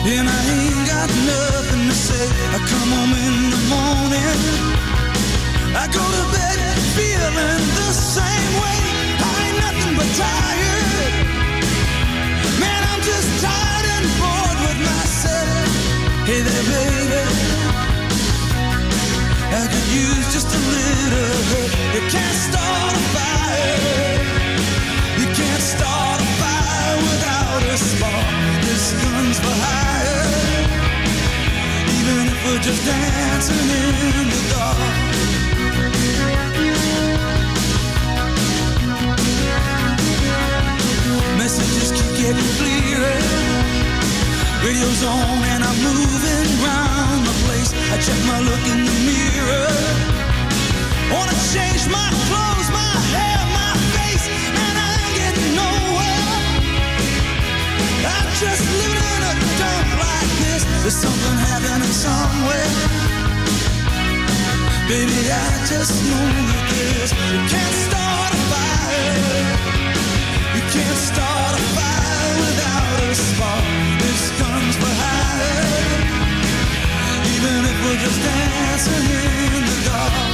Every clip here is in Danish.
and I ain't got nothing to say. I come home in the morning, I go to bed feeling the same way. I ain't nothing but tired. Man, I'm just tired and bored with myself. Hey there, baby, I could use just a little help. You can't start a fire. You can't start a fire without a spark. This gun's for hire. Even if we're just dancing in the dark. Messages keep getting clearer. Radio's on and I'm moving round the place. I check my look in the mirror. Wanna change my clothes, my hair, my face, and I ain't getting nowhere. I'm just living in a dump like this. There's something happening somewhere. Baby, I just know that this. You can't start a fire. You can't start a fire without a spark. This gun's for hire. Even if we're just dancing in the dark.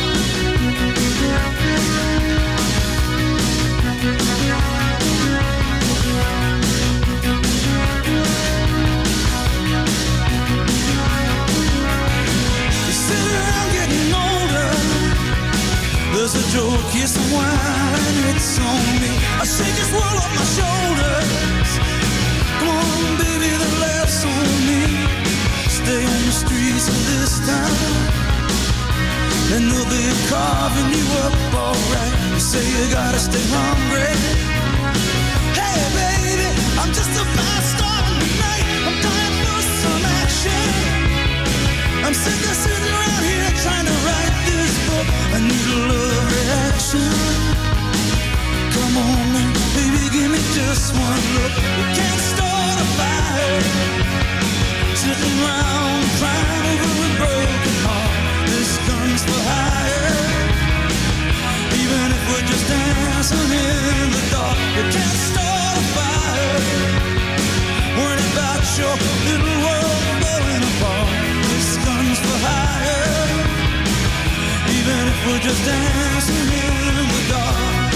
You sit around getting older. There's a joke, yes, a wine, it's on me. I shake this world off my shoulders. Come on, baby, the laughs on me. Stay on the streets of this town, and they'll be carving you up alright. You say you gotta stay hungry. Hey, baby, I'm just about starting tonight. I'm dying for some action. I'm sick of sitting around here trying to write this book. I need a love reaction. Come on now, baby, give me just one look. We can't start a fire, sitting around crying over a broken heart. This gun's for hire. Even if we're just dancing in the dark, we can't start a fire. Worrying about your little world blowing apart. This gun's for hire. Even if we're just dancing in the dark.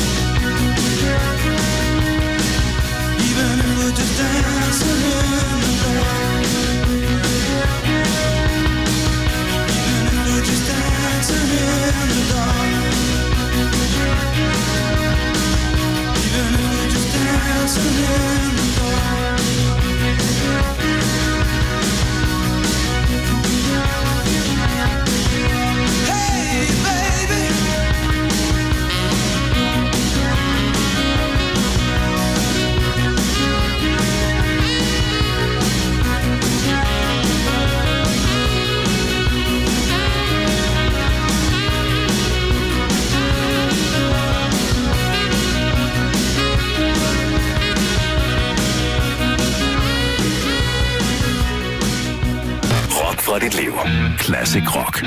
Even if we're just dancing in the dark. Even if we're just dancing in the dark. Even if we're just dancing in the dark. Hey, baby. Rock for dit liv. Classic rock.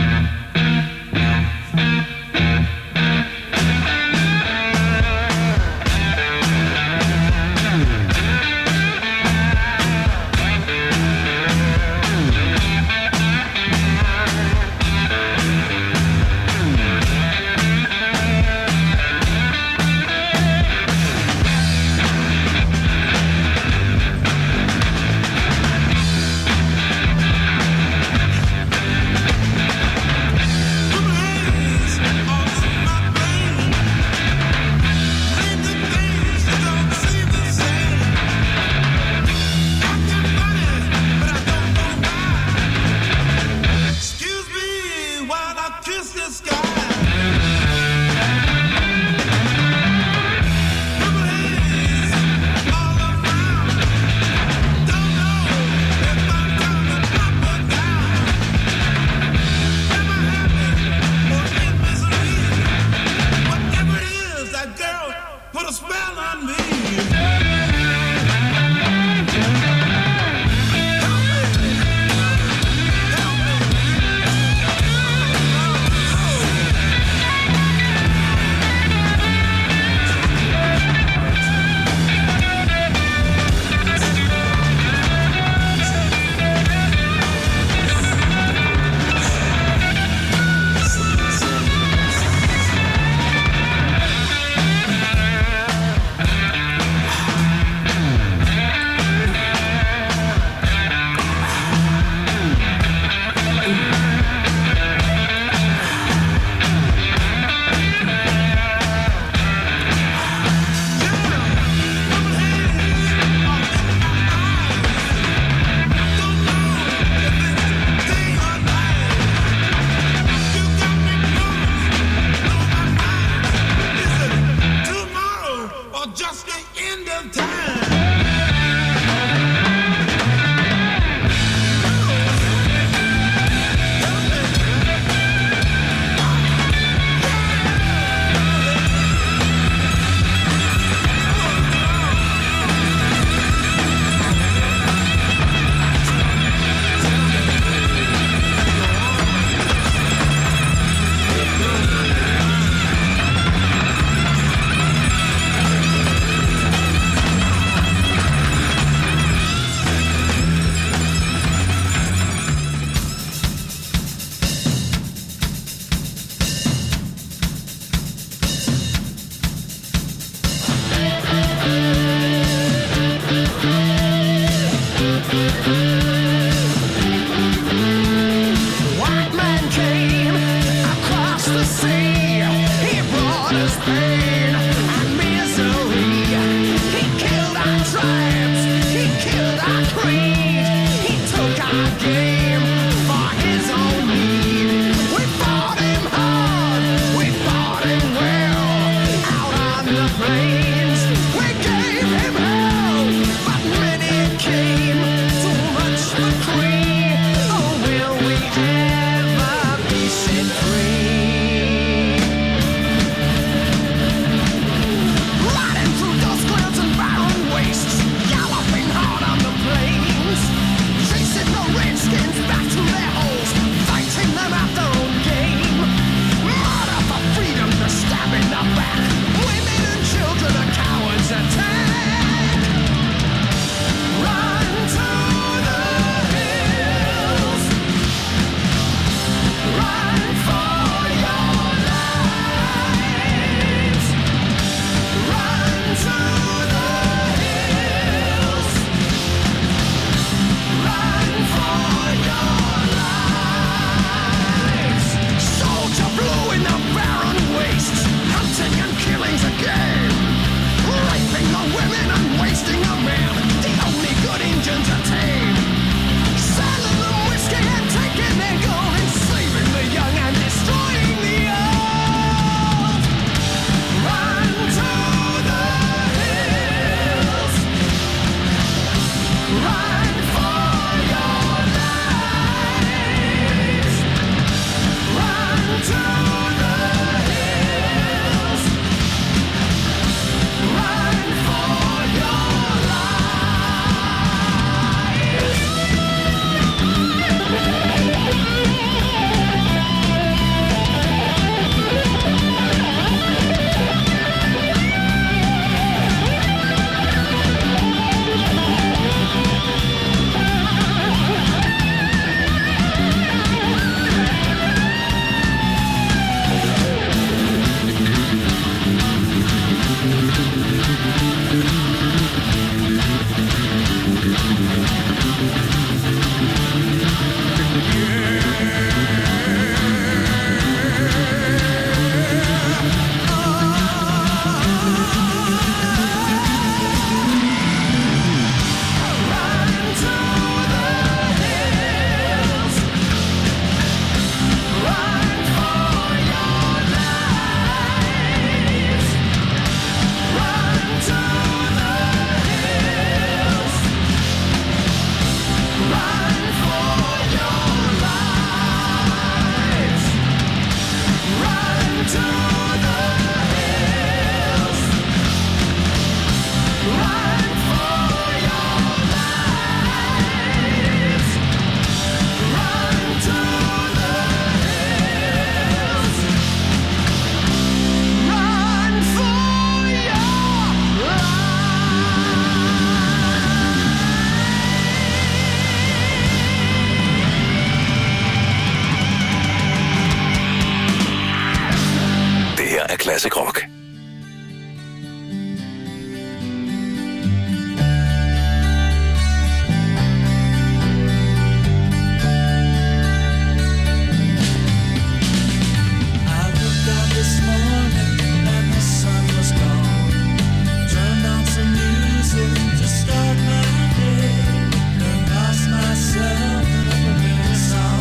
Classic Rock.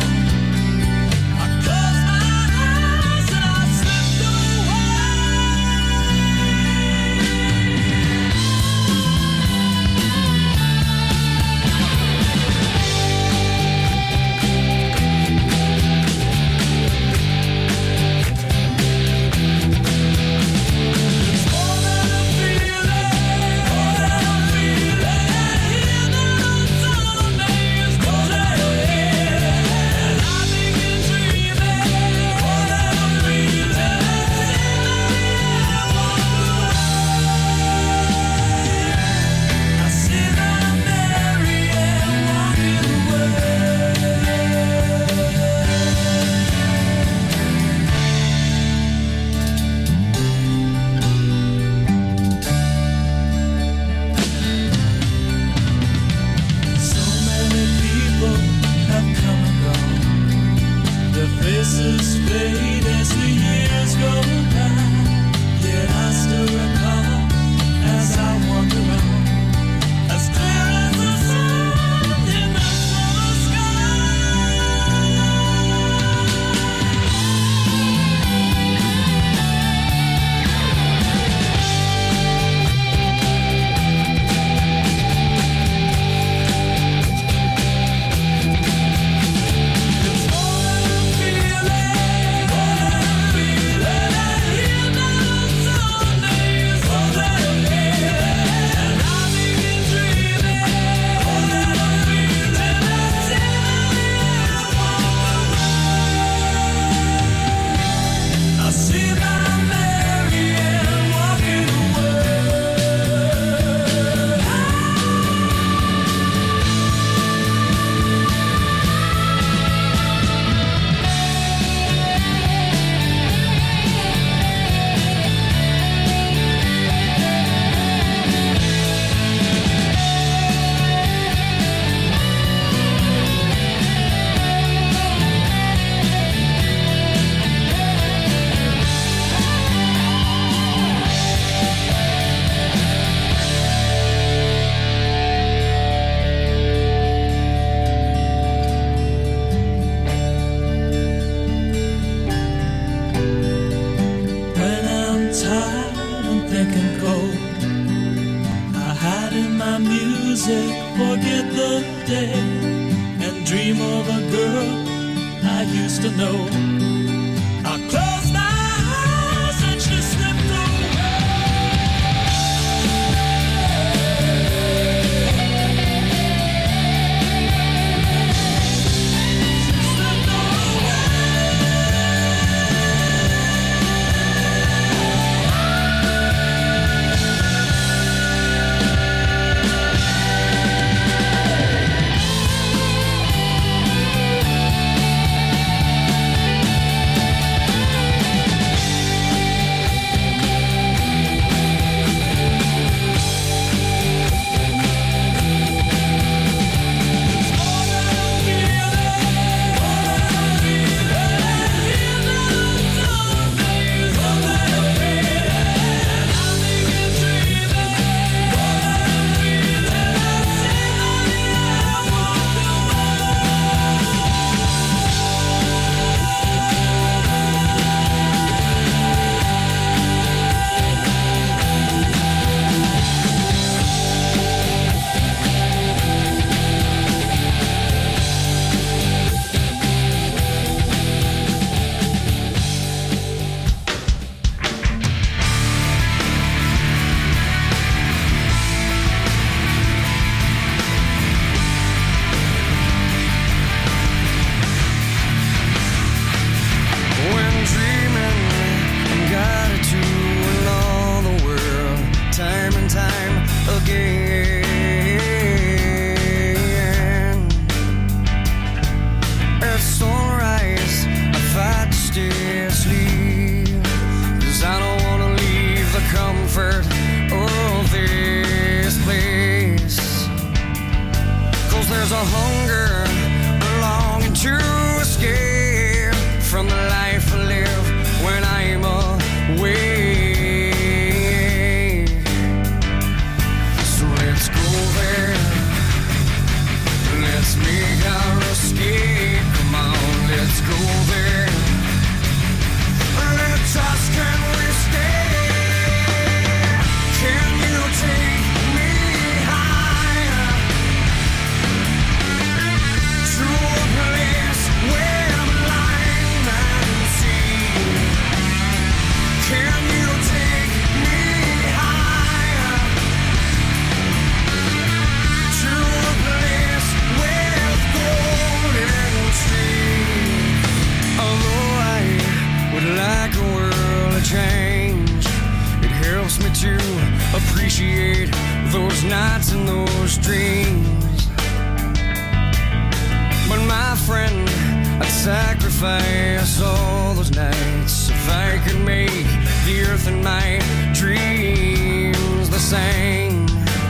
I close my eyes and I slip away. music, forget the day, and dream of a girl I used to know. I closed my eyes and she slipped away. She slipped away. Appreciate those nights and those dreams. But my friend, I'd sacrifice all those nights if I could make the earth and my dreams the same.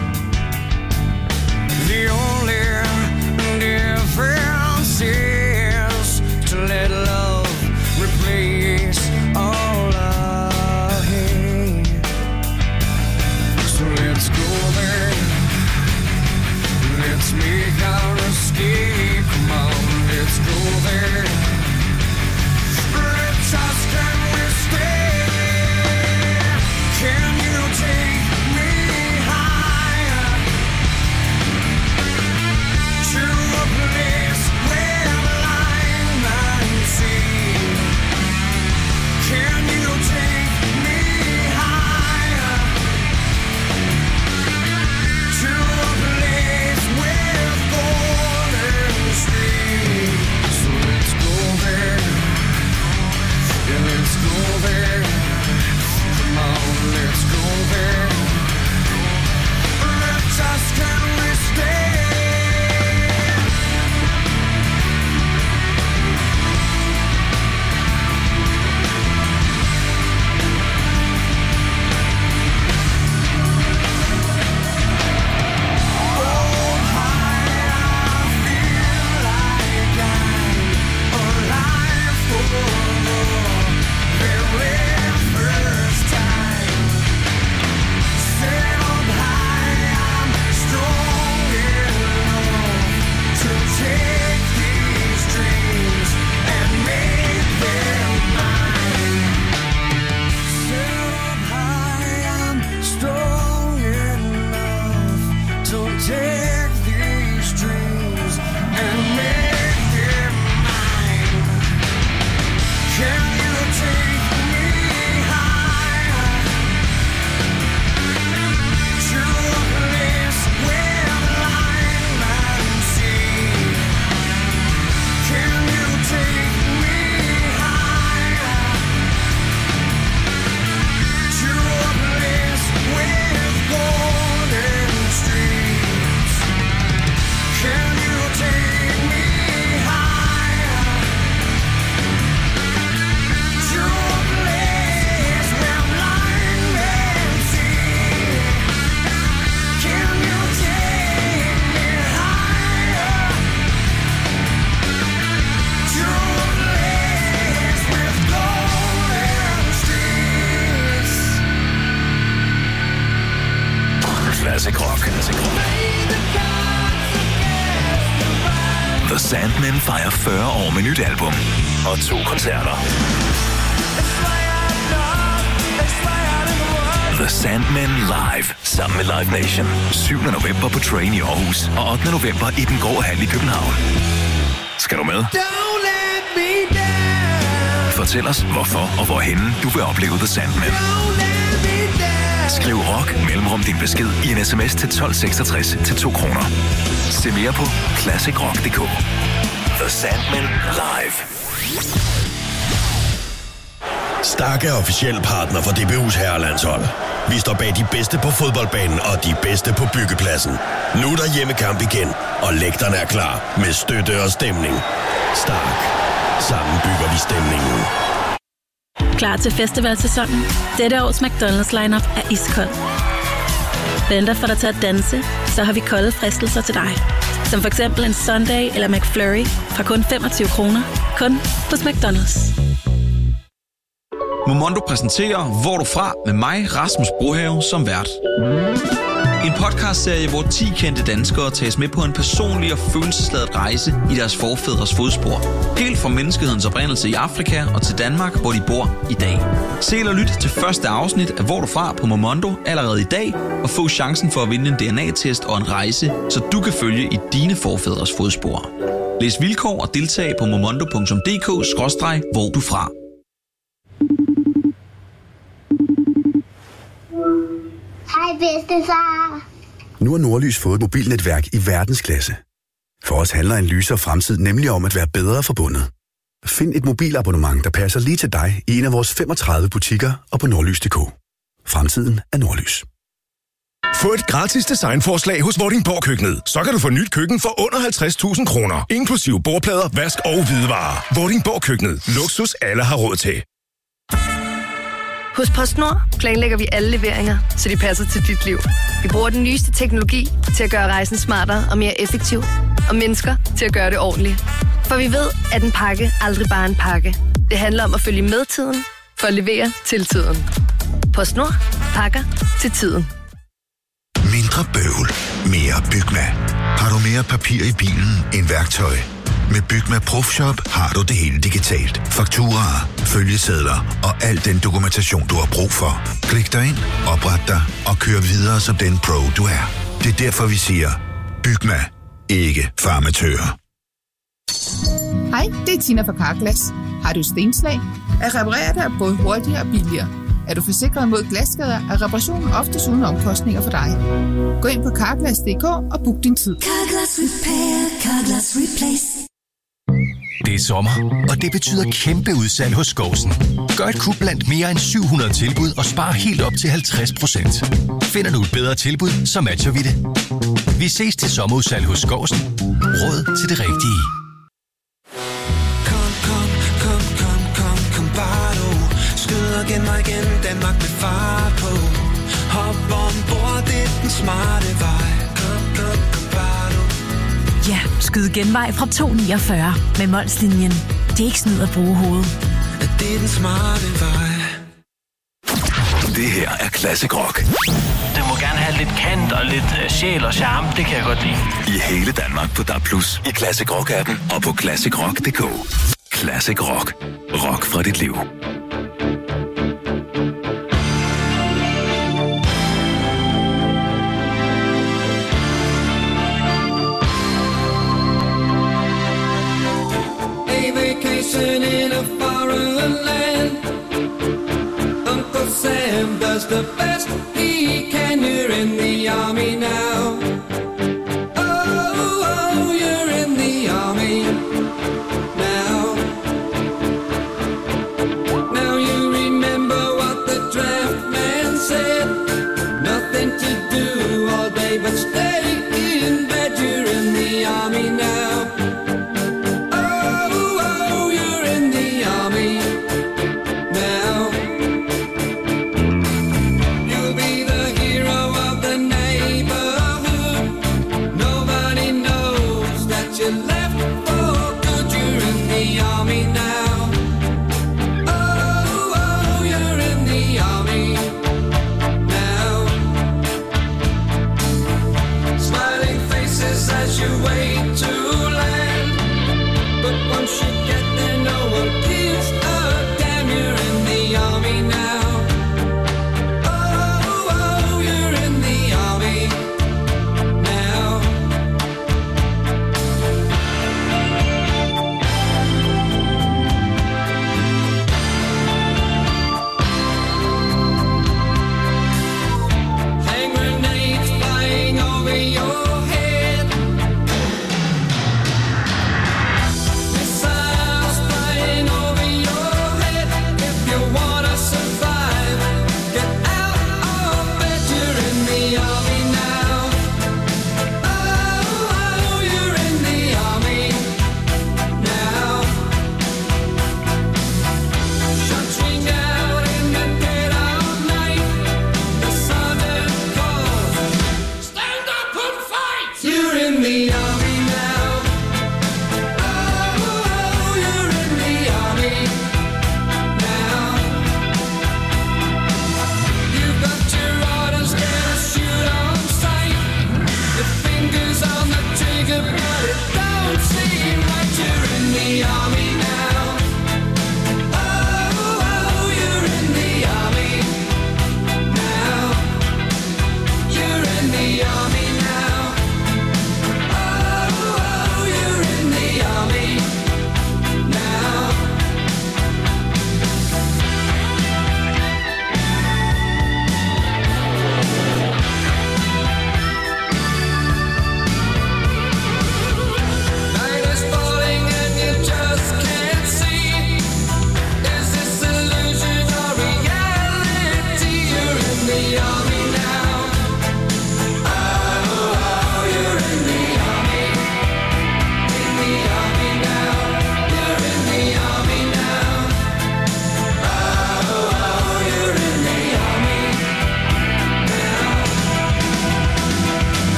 The only difference is to let love replace all I hate. So let's go there. Let's make our escape. Come on, let's go there. Let's ask, can we stay? Can you take me high? Classic Rock. The Sandmen fejrer 40 år med nyt album og 2 koncerter. The Sandmen Live sammen med Live Nation. 7. november på Train i Aarhus og 8. november i Den Grå Hal i København. Skal du med? Fortæl os, hvorfor og hvorhenne du vil opleve The Sandmen. Skriv rock mellemrum din besked i en sms til 1266 til 2 kroner. Se mere på classicrock.dk. The Sandmen Live. Stark er officiel partner for DBU's herrelandshold. Vi står bag de bedste på fodboldbanen og de bedste på byggepladsen. Nu er der hjemmekamp igen, og lægterne er klar med støtte og stemning. Stark. Sammen bygger vi stemningen. Klar til festivalsæsonen? Dette års McDonald's lineup er iskold. Venter for dig til at danse, så har vi kolde fristelser til dig. Som for eksempel en Sundae eller McFlurry fra kun 25 kroner. Kun hos McDonald's. Momondo præsenterer Hvor du fra med mig, Rasmus Brohave, som vært. En podcastserie, hvor 10 kendte danskere tages med på en personlig og følelsesladet rejse i deres forfædres fodspor. Helt fra menneskehedens oprindelse i Afrika og til Danmark, hvor de bor i dag. Se eller lyt til første afsnit af Hvor du fra på Momondo allerede i dag, og få chancen for at vinde en DNA-test og en rejse, så du kan følge i dine forfædres fodspor. Læs vilkår og deltag på momondo.dk/hvor du fra. Hej bedstefar. Nu har Nordlys fået et mobilnetværk i verdensklasse. For os handler en lysere fremtid nemlig om at være bedre forbundet. Find et mobilabonnement, der passer lige til dig i en af vores 35 butikker og på nordlys.dk. Fremtiden er Nordlys. Få et gratis designforslag hos Vordingborg Køkkenet. Så kan du få nyt køkken for under 50.000 kroner. Inklusiv bordplader, vask og hvidevarer. Vordingborg Køkkenet. Luksus alle har råd til. Hos PostNord planlægger vi alle leveringer, så de passer til dit liv. Vi bruger den nyeste teknologi til at gøre rejsen smartere og mere effektiv, og mennesker til at gøre det ordentligt. For vi ved, at en pakke aldrig bare er en pakke. Det handler om at følge med tiden, for at levere til tiden. PostNord. Pakker til tiden. Mindre bøvl. Mere Bygma. Har du mere papir i bilen end værktøj? Med Bygma ProFshop har du det hele digitalt. Fakturaer, følgesedler og al den dokumentation, du har brug for. Klik dig ind, opret dig og kør videre som den pro, du er. Det er derfor, vi siger, Bygma. Ikke farmatører. Hej, det er Tina fra Carglass. Har du stenslag? At reparere det er både hurtigere og billigere. Er du forsikret mod glasskader, er reparationen oftest uden omkostninger for dig. Gå ind på Carglass.dk og book din tid. Carglass Repair, Carglass Replace. Det er sommer, og det betyder kæmpe udsalg hos Skousen. Gør et kub blandt mere end 700 tilbud og spar helt op til 50%. Finder du et bedre tilbud, så matcher vi det. Vi ses til sommerudsalg hos Skousen. Råd til det rigtige. Kom bare du. Skyd og gen mig igen, Danmark med far på. Hop ombord, det er den smarte vej. Kom bare du. Ja, skyd genvej fra 249 med Molslinjen. Det er ikke snyd at bruge hovedet. Det er den smarte vej. Det her er Classic Rock. Det må gerne have lidt kant og lidt sjæl og charme. Det kan jeg godt lide. I hele Danmark på DAB+, i Classic Rock-appen og på classicrock.dk. Classic Rock. Rock fra dit liv. Vacation in a foreign land. Uncle Sam does the best he can. You're in the army now. Oh, you're in the army now. Now you remember what the draft man said. Nothing to do all day but stay in bed. You're in the army now. You'll be the hero of the neighborhood.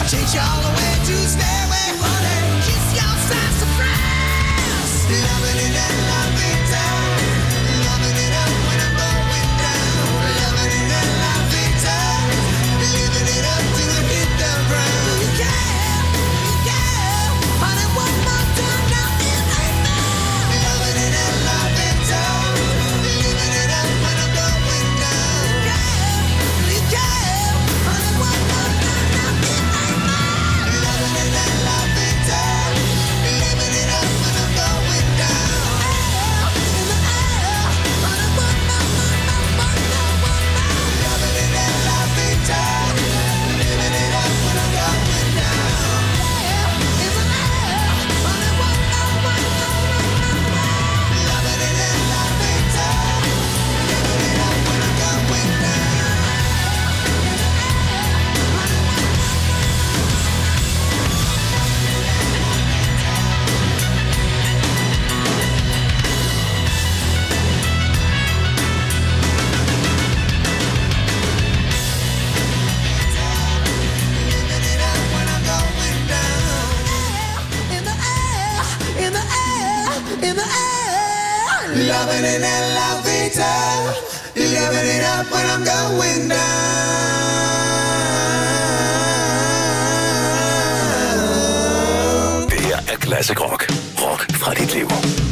Take you all the way to Stairway, honey. Kiss your sassafras. Loving it and loving time. Loving it up when I'm going down. Loving it and loving time. Living it up till I hit the ground. You can, honey, one more time now in a man. Loving it and loving time. Living it up when I'm going down. You can, honey, one more time now in a man. Loving it and loving time. Living it up when I'm going down. In the air, honey, one more. Loving it and loving time. Living it up when I'm going down. In the air, honey, one more. Loving it and loving time. Living it up when I'm going down. In the air, loving it and loving time, living it up when I'm going down. Det her er Classic Rock. Rock fra dit liv.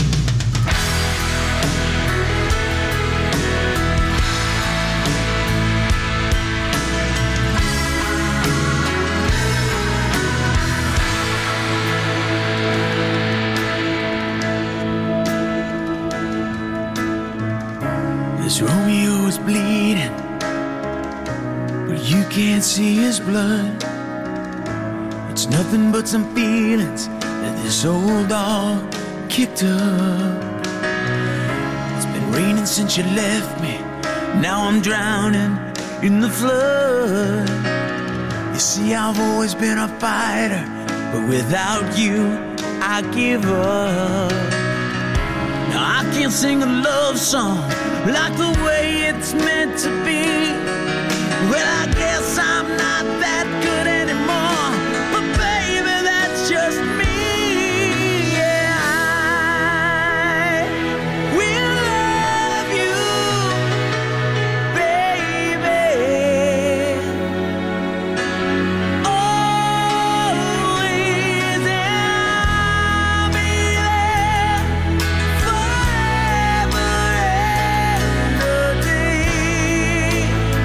This Romeo is bleeding, but you can't see his blood. It's nothing but some feelings that this old dog kicked up. It's been raining since you left me. Now I'm drowning in the flood. You see, I've always been a fighter, but without you, I give up. Now I can't sing a love song like the way it's meant to be. Well, I guess I'm not that good anymore, but baby, that's just me. Yeah, I will love you, baby, always, and I'll be there forever and a day.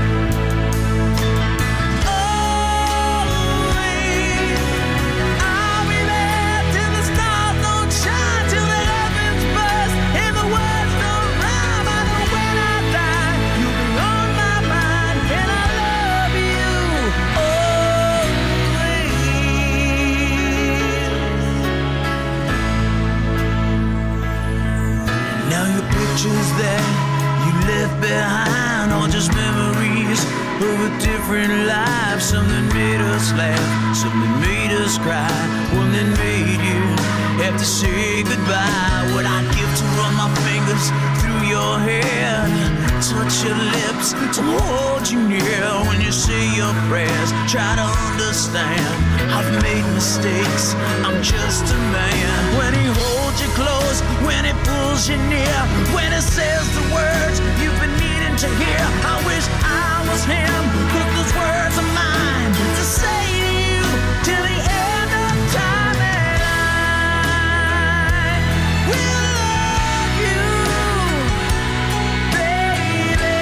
Always, I'll be there till the stars don't shine, till the heavens burst and the words don't rhyme. I know when I die, you'll be on my mind, and I love you always. Now your pictures that you left behind are just memories of a different life. Something made us laugh, something made us cry, one that made you have to say goodbye. What I'd give to run my fingers through your hair, touch your lips, to hold you near when you say your prayers. Try to understand, I've made mistakes, I'm just a man. When he holds you close, when he pulls you near, when he says the words you've been needing to hear. I wish I was him, but those words are mine to say to you till the end of time. And I will love you, baby,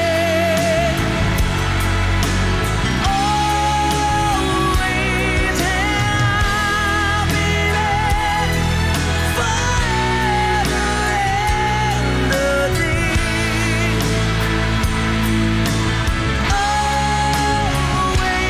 always, and I'll be there forever and a day. Always,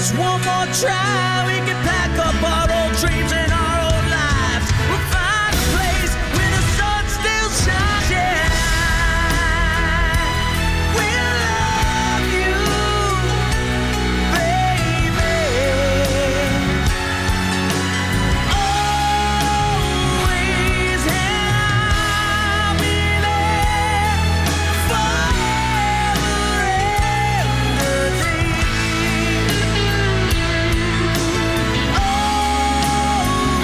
Just one more try, we can pack up our old dreams and our old lives. We'll find a place where the sun still shines. We'll love you, baby. Always, and I'll be there forever and a day. Always,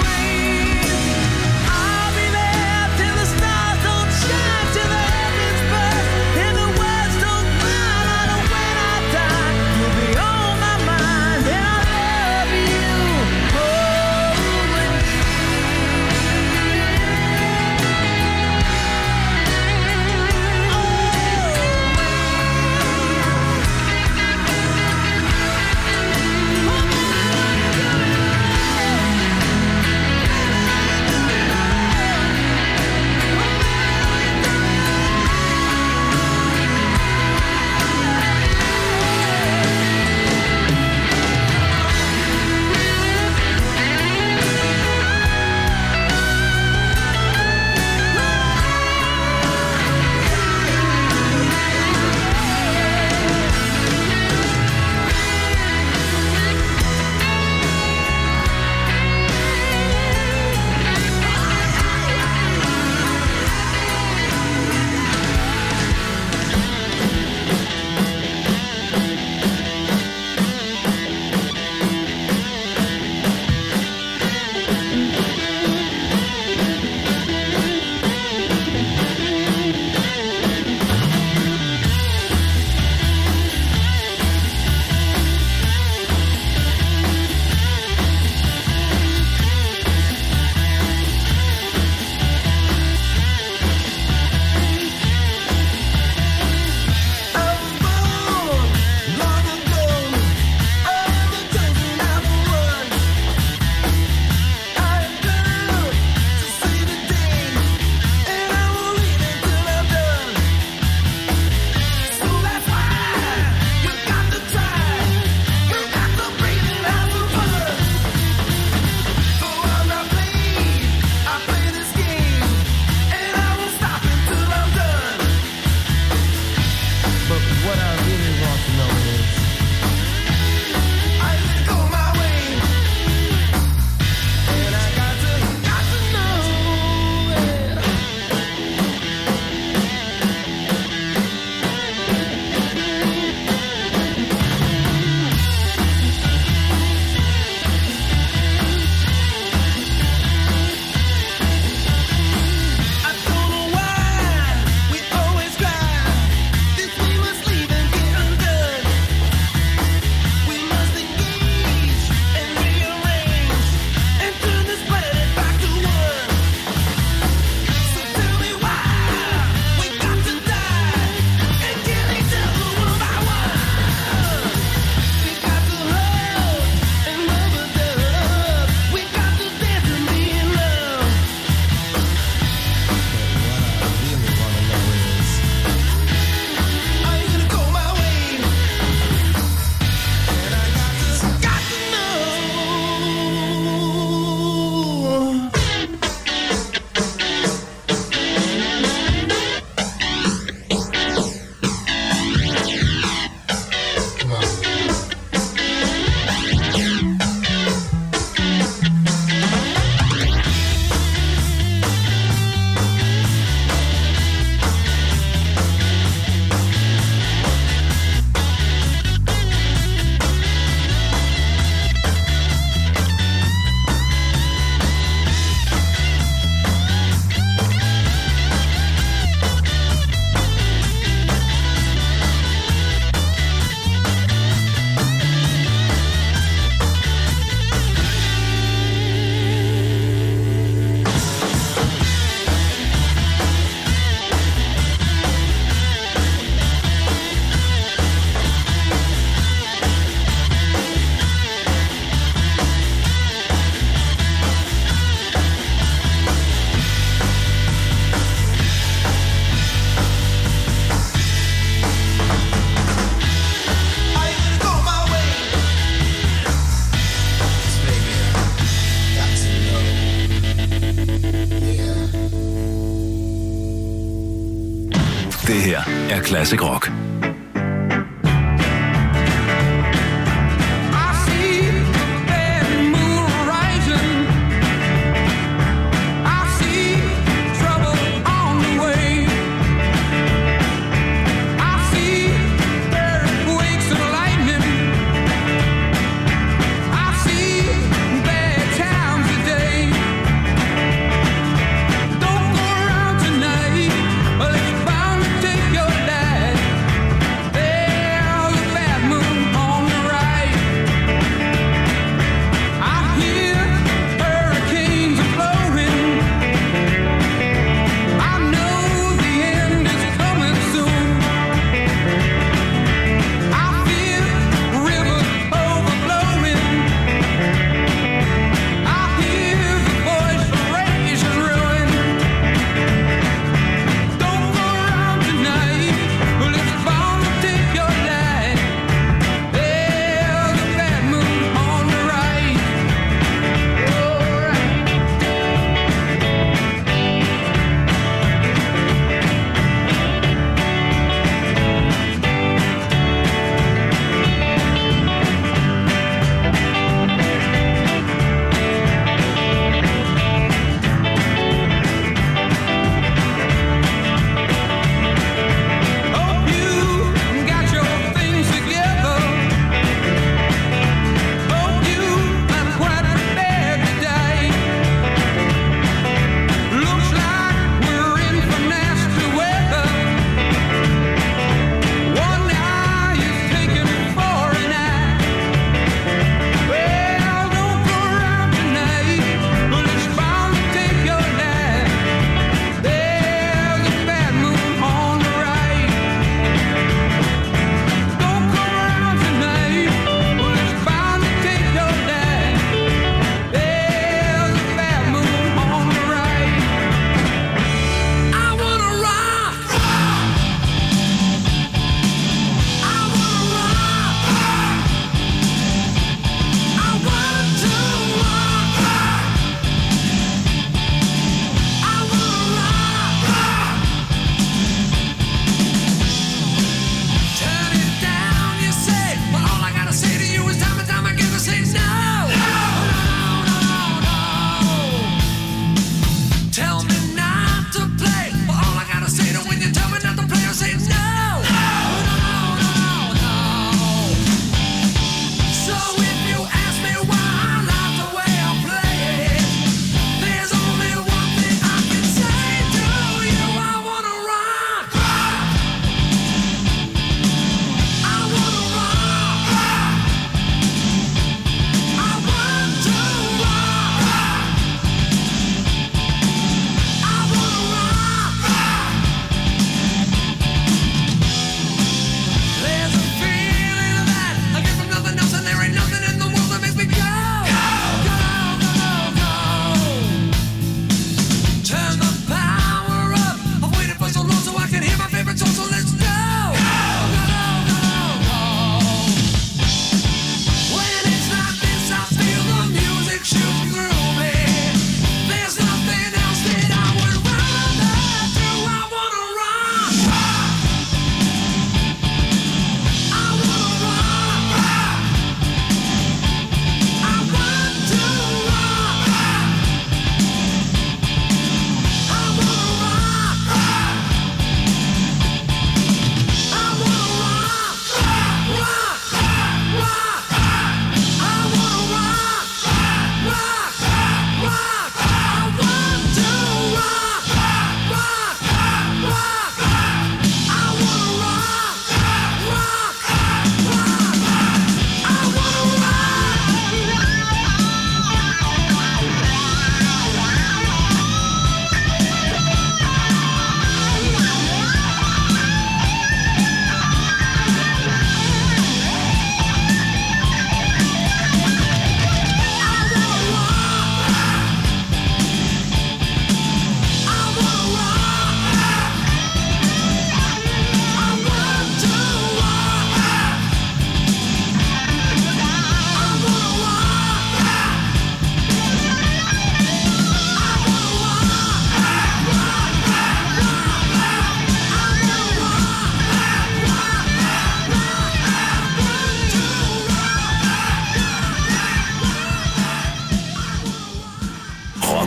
er Classic Rock.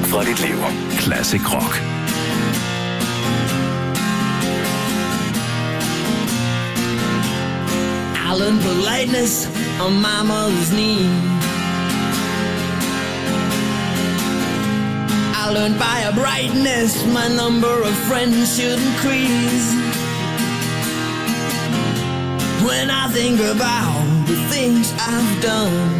fra dit liv. Classic Rock. I learned politeness on my mother's knee. I learned by a brightness my number of friends should increase. When I think about the things I've done,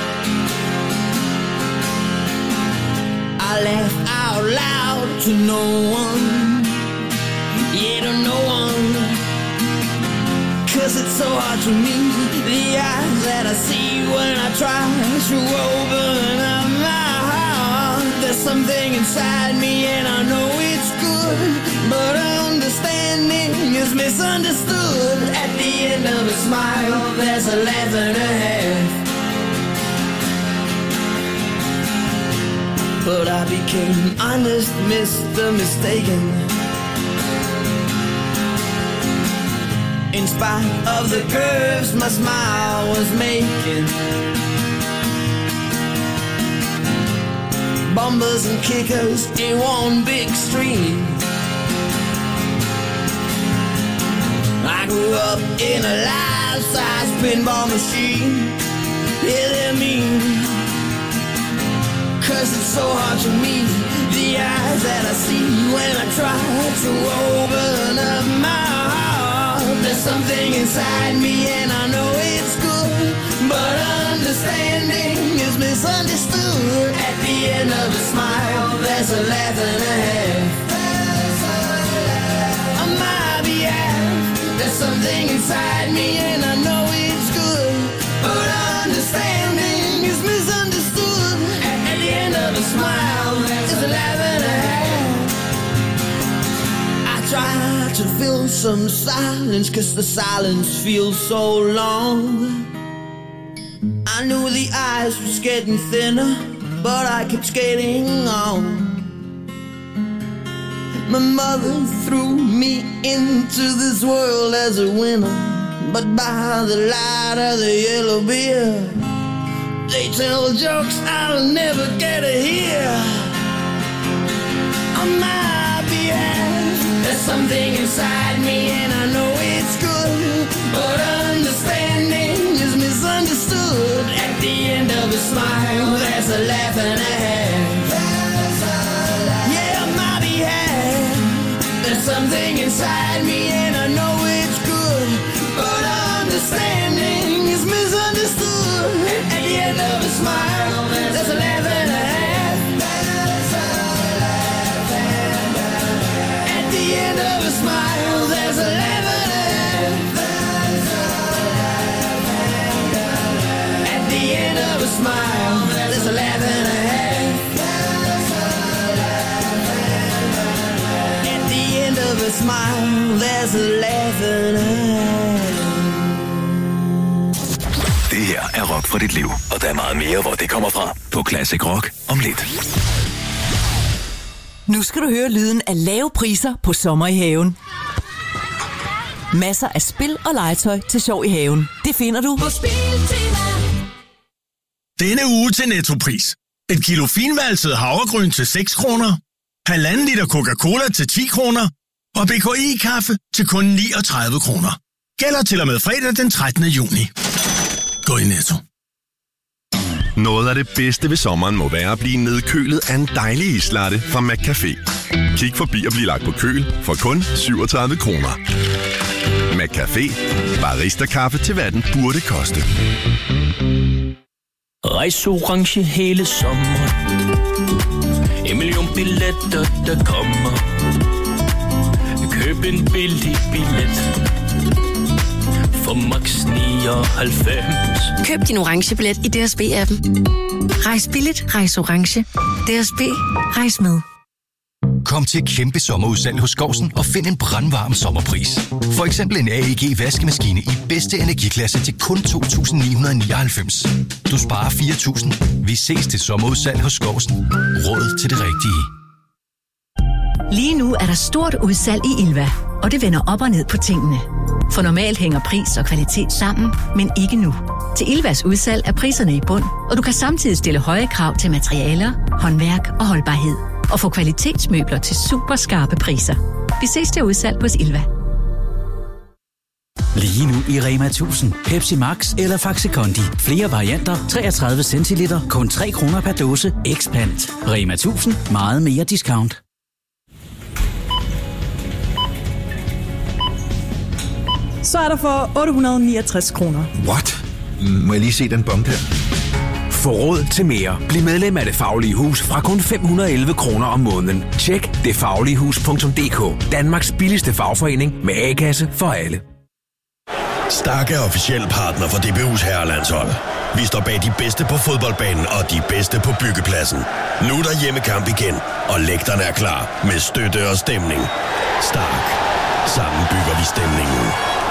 I laugh out loud to no one, yeah, to no one. 'Cause it's so hard to meet the eyes that I see when I try to open up my heart. There's something inside me and I know it's good, but understanding is misunderstood. At the end of a smile, there's a laugh and a half. But I became honest, Mr. Mistaken. In spite of the curves my smile was making, bumpers and kickers in one big stream. I grew up in a life-size pinball machine. Yeah, they're mean, 'cause it's so hard to meet the eyes that I see when I try to open up my heart. There's something inside me and I know it's good, but understanding is misunderstood. At the end of a smile, there's a laugh and a half. On my behalf, there's something inside me and I know it's good, but understanding is misunderstood. At the end of a smile, there's a laugh and a half. I try to fill some silence, 'cause the silence feels so long. I knew the eyes was getting thinner, but I kept skating on. My mother threw me into this world as a winner, but by the light of the yellow beer, they tell jokes I'll never get to hear. On my behalf, there's something inside me and I know it's good, but understanding is misunderstood. At the end of a smile, there's a laugh and a half. Yeah, on my behalf, there's something inside me and I know it's good, but understanding is misunderstood. At the end of a smile, there's a laugh and a half. At the end of a smile, there's a laugh and a half. At the end of a smile, there's a laugh and a half. At the end of a smile, there's a laugh and a half. Det her er rock for dit liv, og der er meget mere, hvor det kommer fra på Classic Rock om lidt. Nu skal du høre lyden af lave priser på sommer i haven. Masser af spil og legetøj til sjov i haven. Det finder du på Spiltema. Denne uge til Nettopris. Et kilo finvalset havregryn til 6 kroner. 1,5 liter Coca-Cola til 10 kroner. Og BKI-kaffe til kun 39 kroner. Gælder til og med fredag den 13. juni. Gå i Netto. Noget af det bedste ved sommeren må være at blive nedkølet af en dejlig islatte fra McCafé. Kig forbi og bliv lagt på køl for kun 37 kroner. McCafé. Barista-kaffe til hvad den burde koste. Rejs orange hele sommeren. 1 million billetter, der kommer. Køb en billig billet for max 99. Køb din orange billet i DSB-appen. Rejs billigt, rejs orange. DSB, rejs med. Kom til kæmpe sommerudsalg hos Skousen og find en brandvarm sommerpris. For eksempel en AEG vaskemaskine i bedste energiklasse til kun 2.999. Du sparer 4.000. Vi ses til sommerudsalg hos Skousen. Råd til det rigtige. Lige nu er der stort udsalg i Ilva, og det vender op og ned på tingene. For normalt hænger pris og kvalitet sammen, men ikke nu. Til Ilvas udsalg er priserne i bund, og du kan samtidig stille høje krav til materialer, håndværk og holdbarhed. Og få kvalitetsmøbler til super skarpe priser. Vi ses til udsalg hos Ilva. Lige nu i Rema 1000. Pepsi Max eller Faxi Kondi. Flere varianter, 33 centiliter, kun 3 kroner per dåse. Expand. Rema 1000. Meget mere discount. Så er der for 869 kroner. What? Må jeg lige se den bombe her? Få råd til mere. Bliv medlem af Det Faglige Hus fra kun 511 kroner om måneden. Tjek detfagligehus.dk. Danmarks billigste fagforening med A-kasse for alle. Stark er officiel partner for DBU's herrelandshold. Vi står bag de bedste på fodboldbanen og de bedste på byggepladsen. Nu er der hjemmekamp igen, og lægterne er klar med støtte og stemning. Stark. Sammen bygger vi stemningen.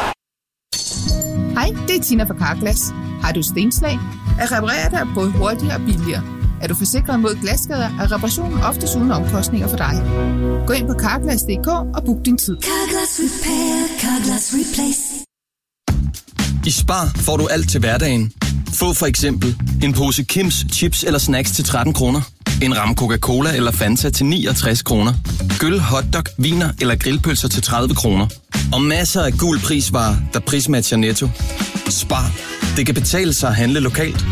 Hej, det er Tina fra Carglass. Har du stenslag? At reparere dig både hurtigere og billigere. Er du forsikret mod glasskader, er reparationen oftest uden omkostninger for dig. Gå ind på Carglass.dk og book din tid. Carglass Repair, Carglass Replace. I Spar får du alt til hverdagen. Få for eksempel en pose Kims chips eller snacks til 13 kroner. En ramme Coca-Cola eller Fanta til 69 kroner. Gyld, hotdog, viner eller grillpølser til 30 kroner. Og masser af gul prisvarer, der prismatcher Netto. Spar. Det kan betale sig at handle lokalt.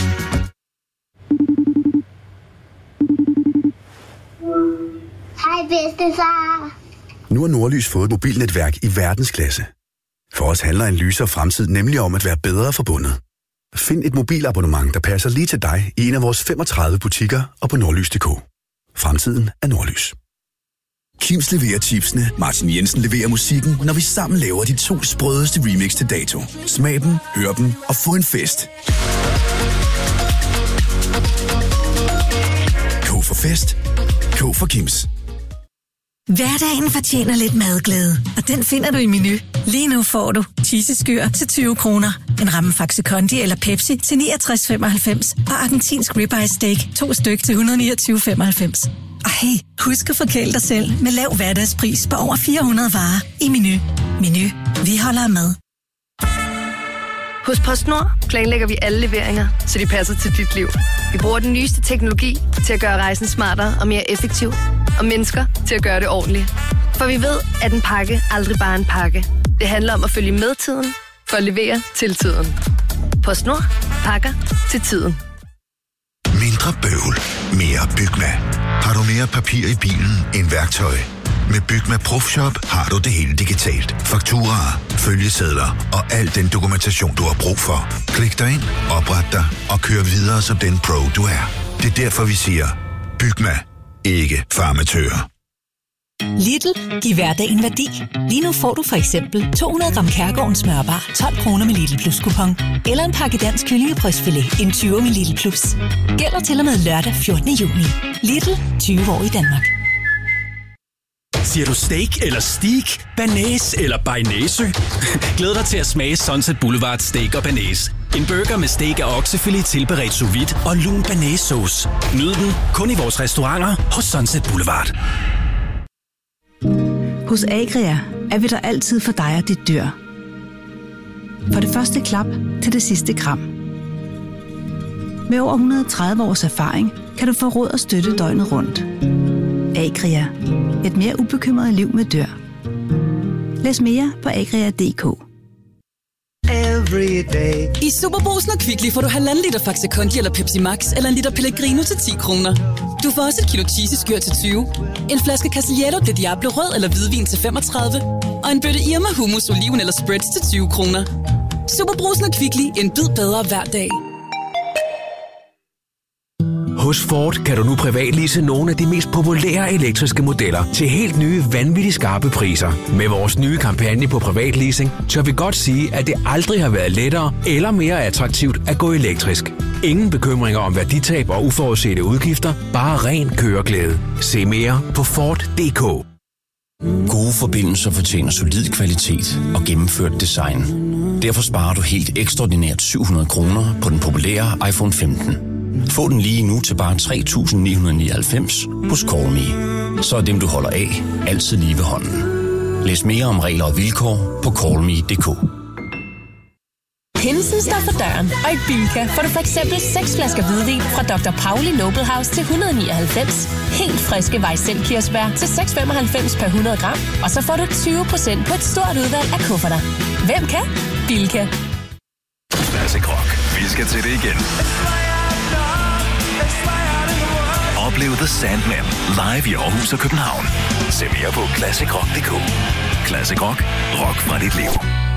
Hej bedstefar. Nu har Nordlys fået et mobilnetværk i verdensklasse. For os handler en lysere fremtid nemlig om at være bedre forbundet. Find et mobilabonnement, der passer lige til dig i en af vores 35 butikker og på nordlys.dk. Fremtiden er Nordlys. Kims leverer chipsene, Martin Jensen leverer musikken, når vi sammen laver de 2 sprødeste remix til dato. Smag dem, hør dem og få en fest. K for fest. K for Kims. Hverdagen fortjener lidt madglæde, og den finder du i Menu. Lige nu får du cheeseskyr til 20 kroner, en ramme Faxi Kondi eller Pepsi til 69,95 og argentinsk ribeye steak 2 styk til 129,95. Og hey, husk at forkæle dig selv med lav hverdagspris på over 400 varer i Menu. Menu. Vi holder med. Hos PostNord planlægger vi alle leveringer, så de passer til dit liv. Vi bruger den nyeste teknologi til at gøre rejsen smartere og mere effektiv, og mennesker til at gøre det ordentligt. For vi ved, at en pakke aldrig bare er en pakke. Det handler om at følge med tiden, for at levere til tiden. PostNord. Pakker til tiden. Mindre bøvl. Mere Bygma. Har du mere papir i bilen end værktøj? Med Bygma ProFshop har du det hele digitalt. Fakturaer, følgesedler og al den dokumentation, du har brug for. Klik dig ind, opret dig og kør videre som den pro, du er. Det er derfor, vi siger, Bygma. Ikke for amatører. Lidl. Giv hverdagen værdi. Lige nu får du for eksempel 200 gram Kærgården smørbar 12 kroner med Lidl Plus kupon. Eller en pakke dansk kyllingebrystfilet en 20 med Lidl Plus. Gælder til og med lørdag 14. juni. Lidl. 20 år i Danmark. Siger du steak eller steak, banæs eller bearnaise? Glæd dig til at smage Sunset Boulevard Steak og Banæs. En burger med steak og oksefilet tilberedt sous vide og lun banæssauce. Nyd den kun i vores restauranter hos Sunset Boulevard. Hos Agria er vi der altid for dig og dit dyr. Fra det første klap til det sidste kram. Med over 130 års erfaring kan du få råd og støtte døgnet rundt. Agria. Et mere ubekymret liv med dyr. Læs mere på agria.dk. I Superbrugsen og Kvickly får du 1,5 liter Faxi Kondi eller Pepsi Max eller en liter Pellegrino til 10 kroner. Du får også et kilo cheeseskyr til 20, en flaske Castillejo de Diablo rød eller hvidvin til 35 og en bøtte Irma hummus, oliven eller spreads til 20 kroner. Superbrugsen og Kvickly. En bid bedre hver dag. Hos Ford kan du nu privatlease nogle af de mest populære elektriske modeller til helt nye, vanvittigt skarpe priser. Med vores nye kampagne på privatleasing, tør vi godt sige, at det aldrig har været lettere eller mere attraktivt at gå elektrisk. Ingen bekymringer om værditab og uforudsete udgifter, bare ren køreglæde. Se mere på Ford.dk. Gode forbindelser fortjener solid kvalitet og gennemført design. Derfor sparer du helt ekstraordinært 700 kroner på den populære iPhone 15. Få den lige nu til bare 3.999 hos Call Me. Så er dem, du holder af, altid lige ved hånden. Læs mere om regler og vilkår på callme.dk. Pinsen står for døren, og i Bilka får du for eksempel 6 flasker hvidvin fra Dr. Pauli Noble House til 199. Helt friske Weißelkirsebær til 6,95 per 100 gram. Og så får du 20% på et stort udvalg af kufferter. Hvem kan? Bilka. Classic Rock. Vi skal til det igen. Oplev The Sandman live i Aarhus og København. Se mere på classicrock.dk. Classic Rock. Rock fra dit liv.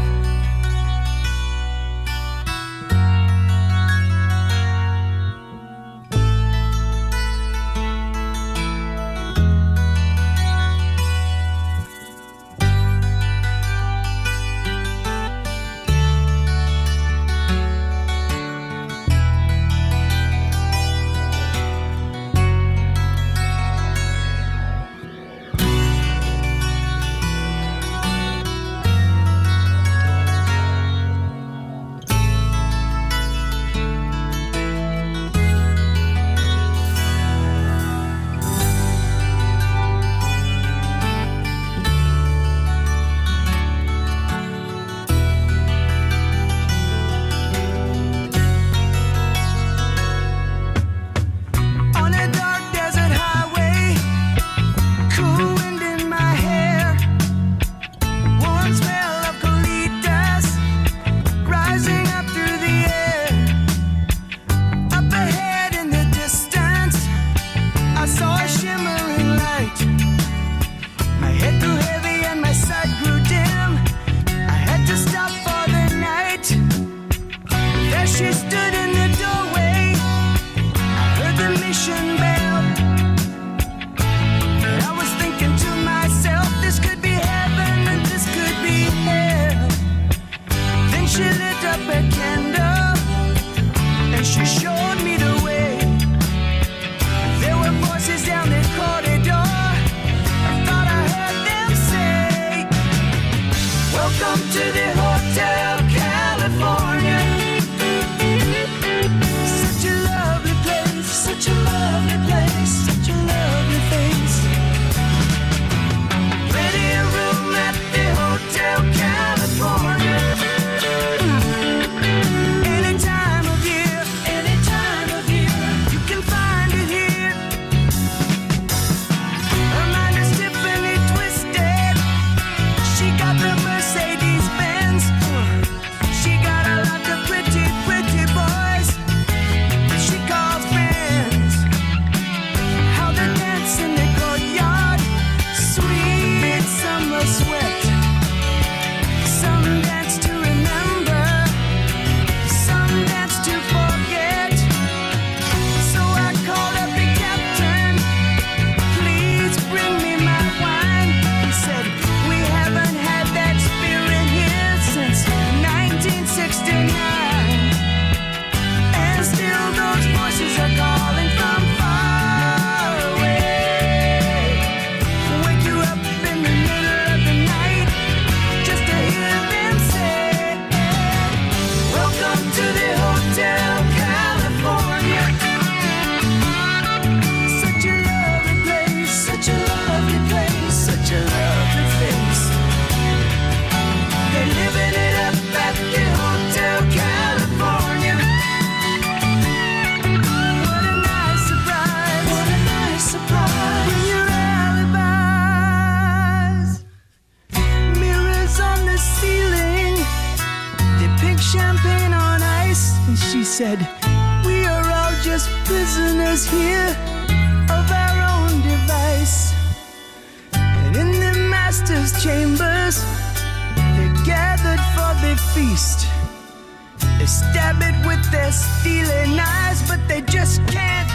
said, we are all just prisoners here of our own device. And in the master's chambers, they're gathered for the feast. They stab it with their steely knives, but they just can't